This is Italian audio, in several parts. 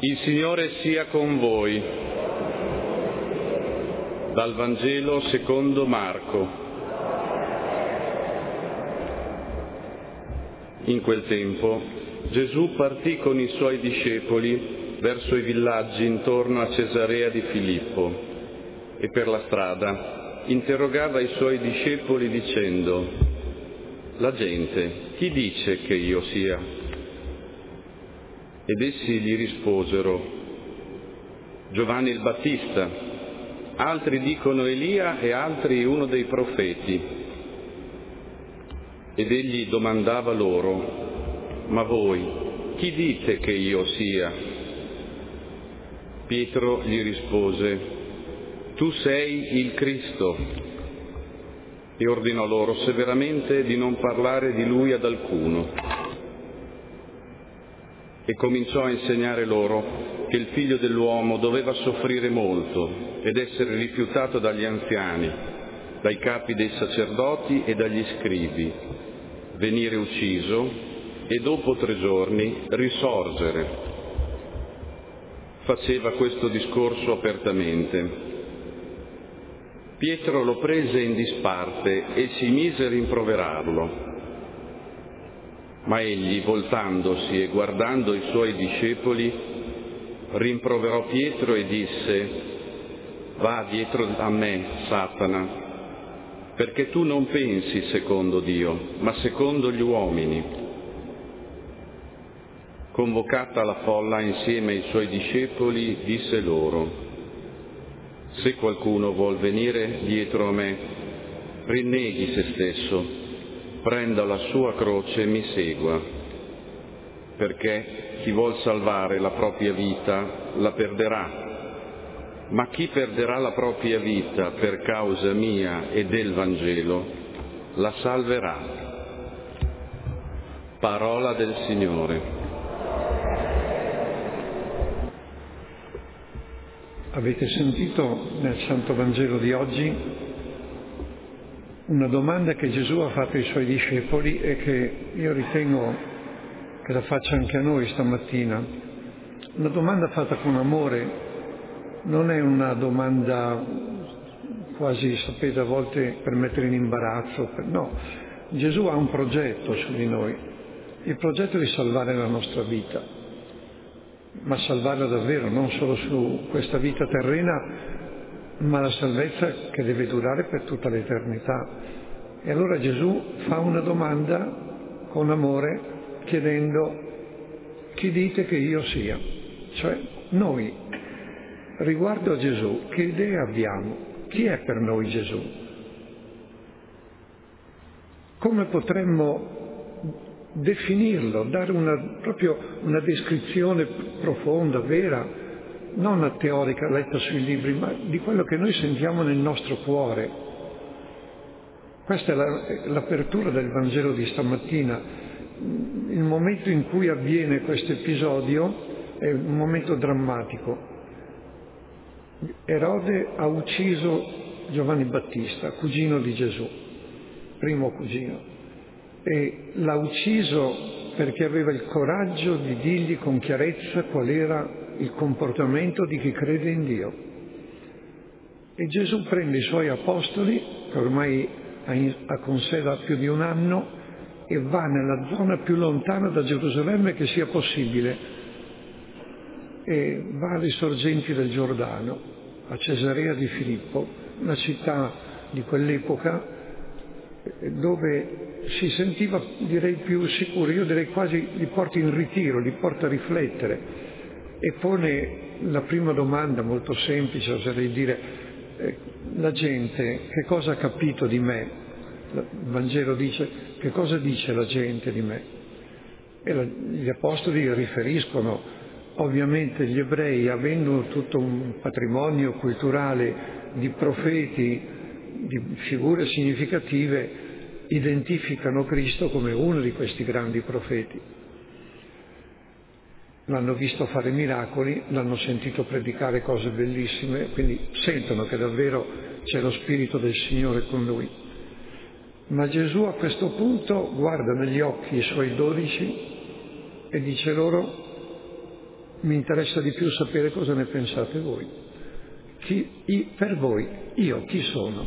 Il Signore sia con voi. Dal Vangelo secondo Marco. In quel tempo Gesù partì con i suoi discepoli verso i villaggi intorno a Cesarea di Filippo e per la strada interrogava i suoi discepoli dicendo: «La gente, chi dice che io sia?» Ed essi gli risposero: «Giovanni il Battista, altri dicono Elia e altri uno dei profeti». Ed egli domandava loro: «Ma voi, chi dite che io sia?» Pietro gli rispose: «Tu sei il Cristo». E ordinò loro severamente di non parlare di lui ad alcuno. E cominciò a insegnare loro che il Figlio dell'uomo doveva soffrire molto ed essere rifiutato dagli anziani, dai capi dei sacerdoti e dagli scribi, venire ucciso e dopo 3 giorni risorgere. Faceva questo discorso apertamente. Pietro lo prese in disparte e si mise a rimproverarlo. Ma egli, voltandosi e guardando i suoi discepoli, rimproverò Pietro e disse: «Va dietro a me, Satana, perché tu non pensi secondo Dio, ma secondo gli uomini». Convocata la folla insieme ai suoi discepoli, disse loro: «Se qualcuno vuol venire dietro a me, rinneghi se stesso, prenda la sua croce e mi segua, perché chi vuol salvare la propria vita la perderà, ma chi perderà la propria vita per causa mia e del Vangelo la salverà». Parola del Signore. Avete sentito nel Santo Vangelo di oggi una domanda che Gesù ha fatto ai suoi discepoli e che io ritengo che la faccia anche a noi stamattina. Una domanda fatta con amore, non è una domanda quasi, sapete, a volte per mettere in imbarazzo. No, Gesù ha un progetto su di noi. Il progetto è di salvare la nostra vita, ma salvarla davvero, non solo su questa vita terrena, ma la salvezza che deve durare per tutta l'eternità. E allora Gesù fa una domanda con amore chiedendo: chi dite che io sia? Cioè noi, riguardo a Gesù, che idea abbiamo? Chi è per noi Gesù? Come potremmo definirlo, dare proprio una descrizione profonda, vera, non teorica letta sui libri, ma di quello che noi sentiamo nel nostro cuore. Questa è l'apertura del Vangelo di stamattina. Il momento in cui avviene questo episodio è un momento drammatico. Erode ha ucciso Giovanni Battista, cugino di Gesù, primo cugino, e l'ha ucciso perché aveva il coraggio di dirgli con chiarezza qual era il comportamento di chi crede in Dio. E Gesù prende i suoi apostoli, che ormai ha con sé da più di 1 anno, e va nella zona più lontana da Gerusalemme che sia possibile, e va alle sorgenti del Giordano, a Cesarea di Filippo, una città di quell'epoca dove si sentiva, direi, più sicuro. Io direi quasi li porta in ritiro, li porta a riflettere, e pone la prima domanda molto semplice, oserei dire: la gente che cosa ha capito di me? Il Vangelo dice: che cosa dice la gente di me? E gli apostoli riferiscono, ovviamente gli ebrei, avendo tutto un patrimonio culturale di profeti, di figure significative, identificano Cristo come uno di questi grandi profeti. L'hanno visto fare miracoli, l'hanno sentito predicare cose bellissime, quindi sentono che davvero c'è lo Spirito del Signore con lui. Ma Gesù a questo punto guarda negli occhi i suoi 12 e dice loro: mi interessa di più sapere cosa ne pensate voi. Per voi, io chi sono?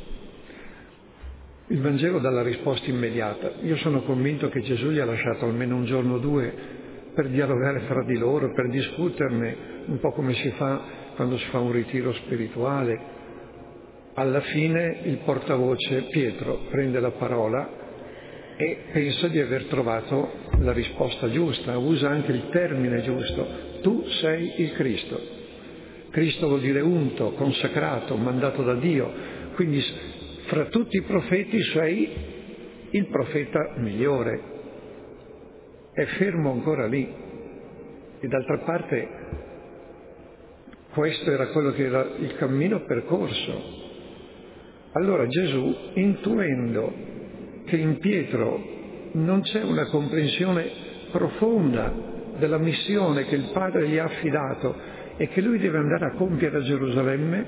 Il Vangelo dà la risposta immediata. Io sono convinto che Gesù gli ha lasciato almeno un giorno o due per dialogare fra di loro, per discuterne, un po' come si fa quando si fa un ritiro spirituale. Alla fine il portavoce Pietro prende la parola e pensa di aver trovato la risposta giusta, usa anche il termine giusto: tu sei il Cristo. Cristo vuol dire unto, consacrato, mandato da Dio, quindi fra tutti i profeti sei il profeta migliore. È fermo ancora lì. E d'altra parte questo era quello che era il cammino percorso. Allora Gesù, intuendo che in Pietro non c'è una comprensione profonda della missione che il Padre gli ha affidato e che lui deve andare a compiere a Gerusalemme,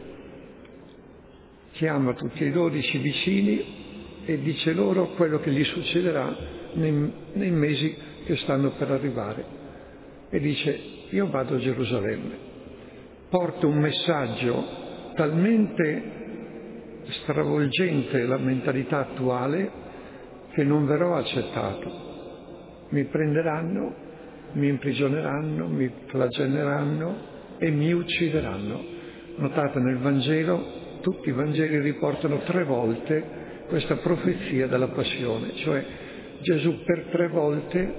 chiama tutti i 12 vicini e dice loro quello che gli succederà nei mesi che stanno per arrivare. E dice: io vado a Gerusalemme, porto un messaggio talmente stravolgente la mentalità attuale che non verrò accettato. Mi prenderanno, mi imprigioneranno, mi flagelleranno e mi uccideranno. Notate, nel Vangelo, tutti i Vangeli riportano 3 volte questa profezia della passione, cioè Gesù per 3 volte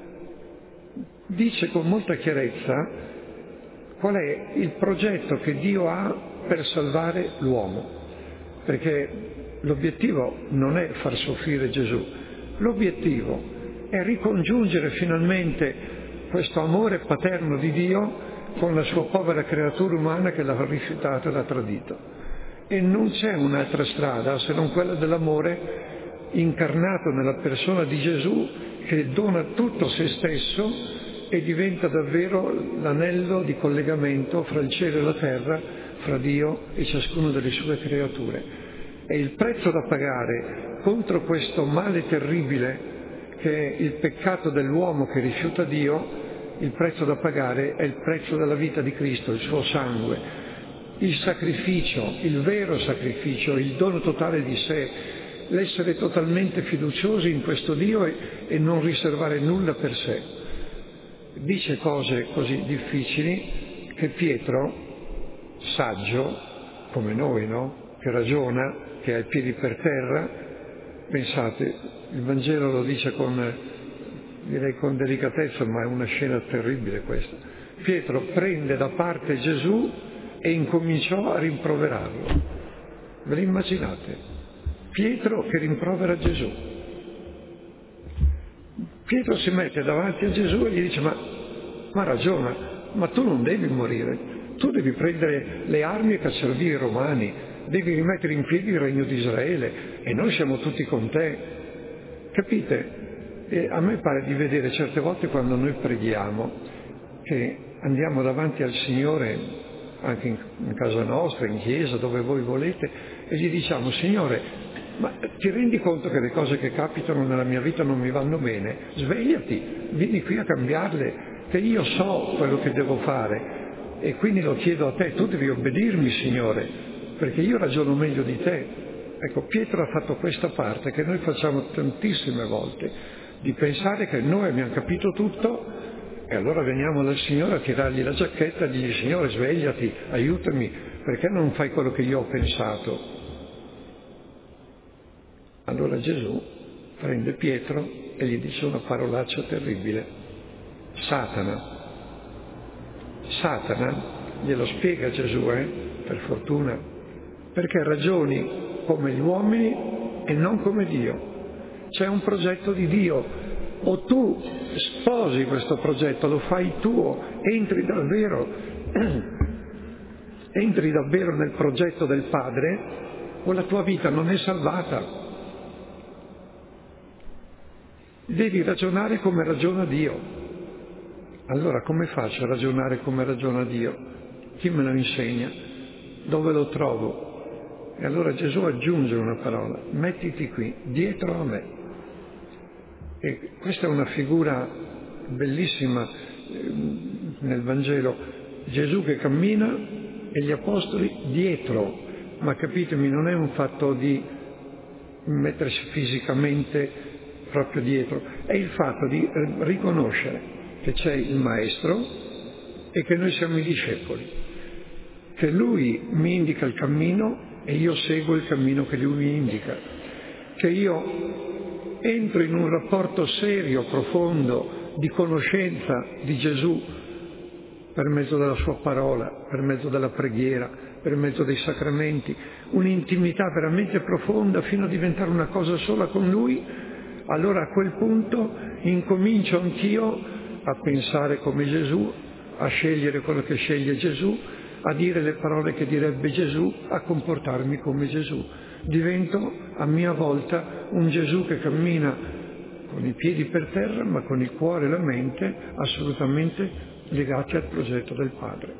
dice con molta chiarezza qual è il progetto che Dio ha per salvare l'uomo. Perché l'obiettivo non è far soffrire Gesù, l'obiettivo è ricongiungere finalmente questo amore paterno di Dio con la sua povera creatura umana che l'ha rifiutato e l'ha tradito. E non c'è un'altra strada se non quella dell'amore incarnato nella persona di Gesù, che dona tutto se stesso e diventa davvero l'anello di collegamento fra il cielo e la terra, fra Dio e ciascuno delle sue creature. E il prezzo da pagare contro questo male terribile che è il peccato dell'uomo che rifiuta Dio, il prezzo da pagare è il prezzo della vita di Cristo, il suo sangue, il sacrificio, il vero sacrificio, il dono totale di sé, l'essere totalmente fiduciosi in questo Dio e non riservare nulla per sé. Dice cose così difficili che Pietro, saggio come noi, no? Che ragiona, che ha i piedi per terra, pensate, il Vangelo lo dice direi con delicatezza, ma è una scena terribile questa. Pietro prende da parte Gesù e incominciò a rimproverarlo. Ve lo immaginate? Pietro che rimprovera Gesù. Pietro si mette davanti a Gesù e gli dice: ma ragiona, ma tu non devi morire. Tu devi prendere le armi e cacciare via i Romani, devi rimettere in piedi il regno di Israele e noi siamo tutti con te. Capite? E a me pare di vedere certe volte quando noi preghiamo che andiamo davanti al Signore, anche in casa nostra, in chiesa, dove voi volete, e gli diciamo: Signore, ma ti rendi conto che le cose che capitano nella mia vita non mi vanno bene? Svegliati, vieni qui a cambiarle, che io so quello che devo fare. E quindi lo chiedo a te, tu devi obbedirmi, Signore, perché io ragiono meglio di te. Ecco, Pietro ha fatto questa parte che noi facciamo tantissime volte, di pensare che noi abbiamo capito tutto e allora veniamo dal Signore a tirargli la giacchetta e dirgli: Signore, svegliati, aiutami, perché non fai quello che io ho pensato? Allora Gesù prende Pietro e gli dice una parolaccia terribile: Satana. Satana, glielo spiega Gesù, per fortuna, perché ragioni come gli uomini e non come Dio. C'è un progetto di Dio, o tu sposi questo progetto, lo fai tuo, entri davvero nel progetto del Padre, o la tua vita non è salvata. Devi ragionare come ragiona Dio. Allora come faccio a ragionare come ragiona Dio? Chi me lo insegna? Dove lo trovo? E allora Gesù aggiunge una parola: mettiti qui, dietro a me. E questa è una figura bellissima, nel Vangelo Gesù che cammina e gli apostoli dietro, ma capitemi, non è un fatto di mettersi fisicamente proprio dietro, è il fatto di riconoscere che c'è il Maestro e che noi siamo i discepoli, che Lui mi indica il cammino e io seguo il cammino che Lui mi indica, che io entro in un rapporto serio, profondo, di conoscenza di Gesù per mezzo della Sua parola, per mezzo della preghiera, per mezzo dei sacramenti, un'intimità veramente profonda fino a diventare una cosa sola con Lui. Allora a quel punto incomincio anch'io a pensare come Gesù, a scegliere quello che sceglie Gesù, a dire le parole che direbbe Gesù, a comportarmi come Gesù. Divento a mia volta un Gesù che cammina con i piedi per terra, ma con il cuore e la mente assolutamente legati al progetto del Padre.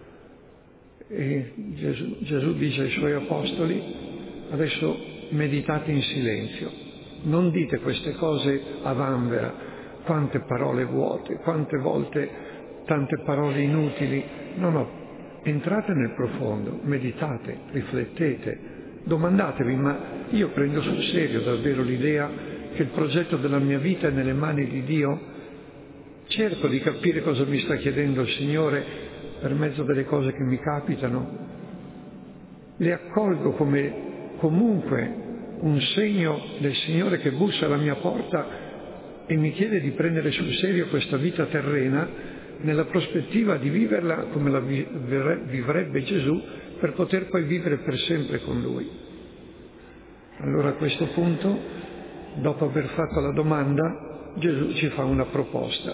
E Gesù dice ai Suoi Apostoli: adesso meditate in silenzio, non dite queste cose a vanvera, quante parole vuote, quante volte tante parole inutili. No, entrate nel profondo, meditate, riflettete, domandatevi: ma io prendo sul serio davvero l'idea che il progetto della mia vita è nelle mani di Dio? Cerco di capire cosa mi sta chiedendo il Signore per mezzo delle cose che mi capitano. Le accolgo come comunque un segno del Signore che bussa alla mia porta e mi chiede di prendere sul serio questa vita terrena nella prospettiva di viverla come la vivrebbe Gesù, per poter poi vivere per sempre con Lui. Allora a questo punto, dopo aver fatto la domanda, Gesù ci fa una proposta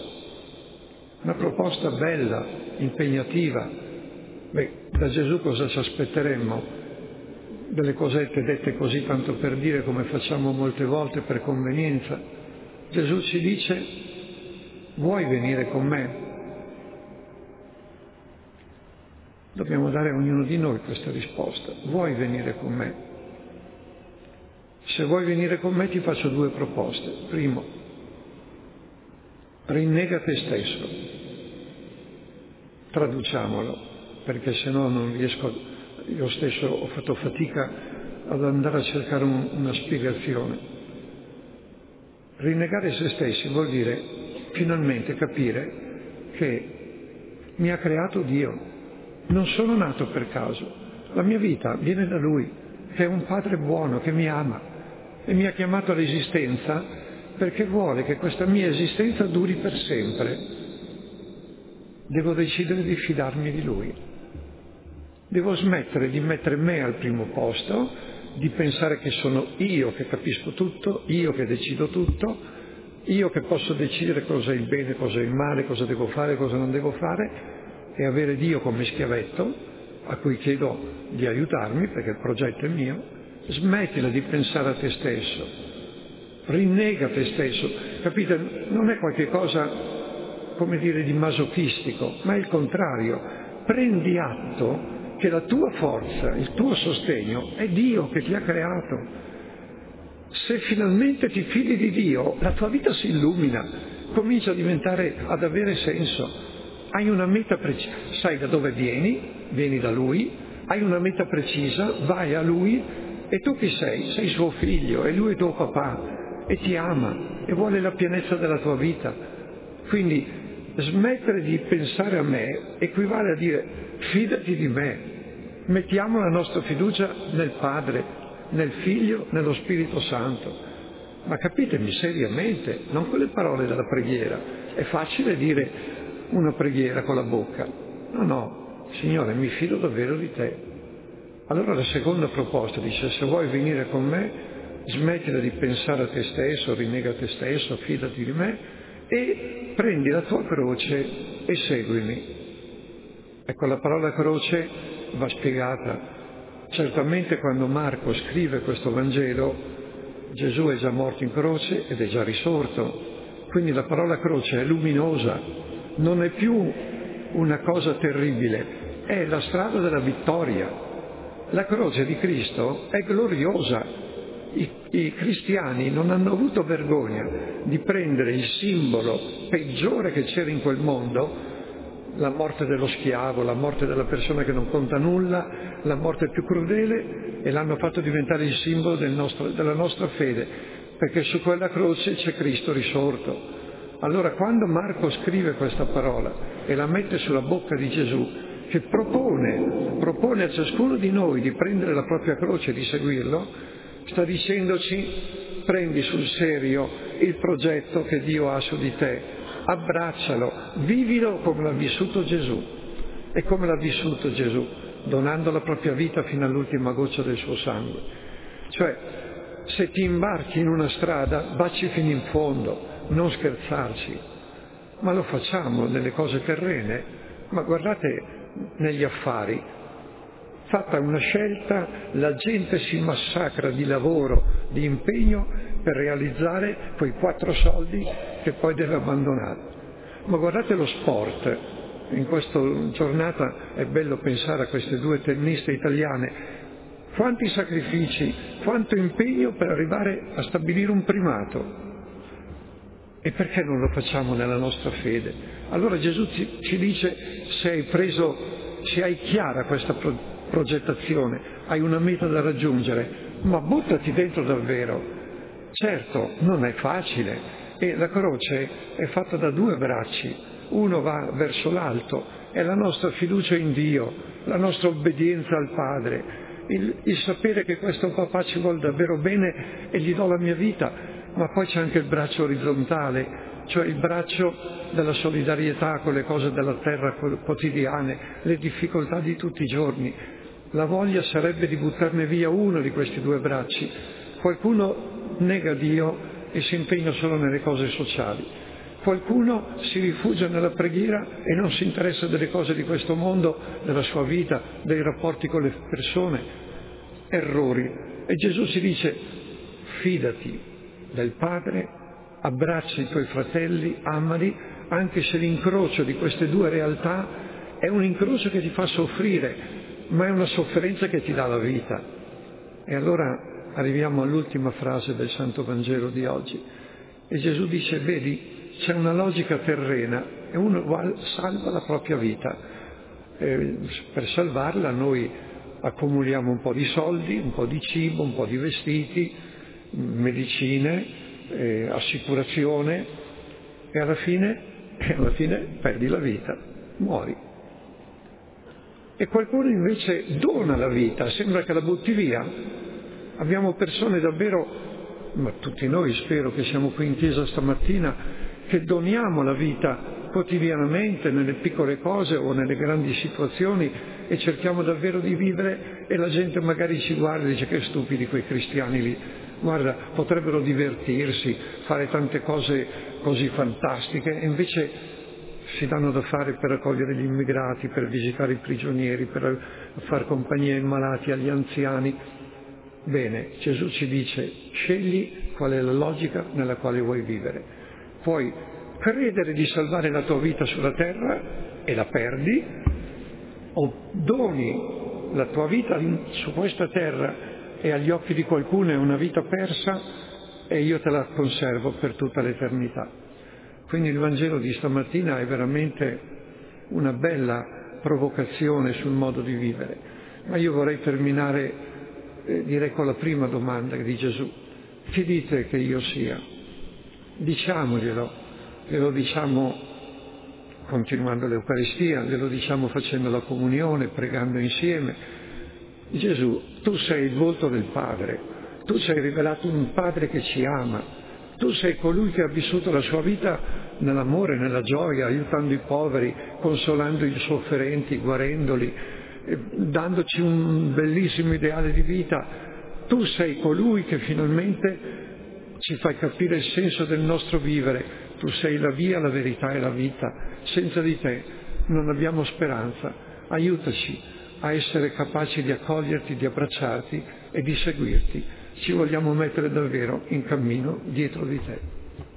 bella, impegnativa. Da Gesù cosa ci aspetteremmo? Delle cosette dette così tanto per dire, come facciamo molte volte per convenienza. Gesù ci dice: vuoi venire con me? Dobbiamo dare a ognuno di noi questa risposta: vuoi venire con me? Se vuoi venire con me ti faccio due proposte. Primo, rinnega te stesso. Traduciamolo, perché se no non riesco, io stesso ho fatto fatica ad andare a cercare una spiegazione. Rinnegare se stessi vuol dire finalmente capire che mi ha creato Dio, non sono nato per caso, la mia vita viene da Lui, che è un Padre buono, che mi ama e mi ha chiamato all'esistenza perché vuole che questa mia esistenza duri per sempre. Devo decidere di fidarmi di Lui. Devo smettere di mettere me al primo posto, di pensare che sono io che capisco tutto, io che decido tutto, io che posso decidere cosa è il bene, cosa è il male, cosa devo fare, cosa non devo fare, e avere Dio come schiavetto a cui chiedo di aiutarmi perché il progetto è mio. Smettila di pensare a te stesso, rinnega te stesso. Capite? Non è qualche cosa, come dire, di masochistico, ma è il contrario. Prendi atto che la tua forza, il tuo sostegno è Dio che ti ha creato. Se finalmente ti fidi di Dio, la tua vita si illumina, comincia ad avere senso. Hai una meta precisa, sai da dove vieni da Lui, hai una meta precisa, vai a Lui, e tu chi sei? Sei suo figlio, e Lui è tuo papà, e ti ama, e vuole la pienezza della tua vita. Quindi smettere di pensare a me equivale a dire: fidati di me, mettiamo la nostra fiducia nel Padre, nel Figlio, nello Spirito Santo. Ma capitemi seriamente, non con le parole della preghiera. È facile dire una preghiera con la bocca. No, Signore, mi fido davvero di te. Allora la seconda proposta dice: se vuoi venire con me, smettila di pensare a te stesso, rinnega te stesso, fidati di me e prendi la tua croce e seguimi. Ecco, la parola croce va spiegata. Certamente quando Marco scrive questo Vangelo, Gesù è già morto in croce ed è già risorto. Quindi la parola croce è luminosa, non è più una cosa terribile, è la strada della vittoria. La croce di Cristo è gloriosa. I cristiani non hanno avuto vergogna di prendere il simbolo peggiore che c'era in quel mondo, la morte dello schiavo, la morte della persona che non conta nulla, la morte più crudele, e l'hanno fatto diventare il simbolo della nostra fede, perché su quella croce c'è Cristo risorto. Allora quando Marco scrive questa parola e la mette sulla bocca di Gesù, che propone a ciascuno di noi di prendere la propria croce e di seguirlo, sta dicendoci: prendi sul serio il progetto che Dio ha su di te, abbraccialo, vivilo come l'ha vissuto Gesù. E come l'ha vissuto Gesù? Donando la propria vita fino all'ultima goccia del suo sangue. Cioè, se ti imbarchi in una strada, vacci fino in fondo, non scherzarci. Ma lo facciamo nelle cose terrene. Ma guardate, negli affari, fatta una scelta, la gente si massacra di lavoro, di impegno per realizzare quei 4 soldi che poi deve abbandonare. Ma guardate lo sport. In questa giornata è bello pensare a queste 2 tenniste italiane. Quanti sacrifici, quanto impegno per arrivare a stabilire un primato. E perché non lo facciamo nella nostra fede? Allora Gesù ci dice: se hai chiara questa progettazione, hai una meta da raggiungere, ma buttati dentro davvero. Certo, non è facile, e la croce è fatta da 2 bracci, uno va verso l'alto, è la nostra fiducia in Dio, la nostra obbedienza al Padre, il sapere che questo papà ci vuole davvero bene e gli do la mia vita. Ma poi c'è anche il braccio orizzontale, cioè il braccio della solidarietà con le cose della terra quotidiane, le difficoltà di tutti i giorni. La voglia sarebbe di buttarne via uno di questi 2 bracci. Qualcuno nega Dio e si impegna solo nelle cose sociali. Qualcuno si rifugia nella preghiera e non si interessa delle cose di questo mondo, della sua vita, dei rapporti con le persone. Errori. E Gesù ci dice: fidati del Padre, abbraccia i tuoi fratelli, amali, anche se l'incrocio di queste 2 realtà è un incrocio che ti fa soffrire, ma è una sofferenza che ti dà la vita. E allora arriviamo all'ultima frase del Santo Vangelo di oggi. E Gesù dice: vedi, c'è una logica terrena e uno salva la propria vita. Per salvarla noi accumuliamo un po' di soldi, un po' di cibo, un po' di vestiti, medicine, assicurazione, e alla fine perdi la vita, muori. E qualcuno invece dona la vita, sembra che la butti via. Abbiamo persone davvero, ma tutti noi spero che siamo qui in chiesa stamattina, che doniamo la vita quotidianamente nelle piccole cose o nelle grandi situazioni e cerchiamo davvero di vivere, e la gente magari ci guarda e dice: che stupidi quei cristiani lì. Guarda, potrebbero divertirsi, fare tante cose così fantastiche, e invece si danno da fare per accogliere gli immigrati, per visitare i prigionieri, per far compagnia ai malati, agli anziani. Bene, Gesù ci dice: scegli qual è la logica nella quale vuoi vivere. Puoi credere di salvare la tua vita sulla terra e la perdi, o doni la tua vita su questa terra e agli occhi di qualcuno è una vita persa e io te la conservo per tutta l'eternità. Quindi il Vangelo di stamattina è veramente una bella provocazione sul modo di vivere. Ma io vorrei terminare, direi, con la prima domanda di Gesù: chi dite che io sia? Diciamoglielo, glielo diciamo continuando l'Eucaristia, glielo diciamo facendo la comunione, pregando insieme. Gesù, tu sei il volto del Padre, tu sei rivelato un Padre che ci ama, tu sei colui che ha vissuto la sua vita nell'amore, nella gioia, aiutando i poveri, consolando i sofferenti, guarendoli, dandoci un bellissimo ideale di vita. Tu sei colui che finalmente ci fai capire il senso del nostro vivere. Tu sei la via, la verità e la vita. Senza di te non abbiamo speranza. Aiutaci a essere capaci di accoglierti, di abbracciarti e di seguirti. Ci vogliamo mettere davvero in cammino dietro di te.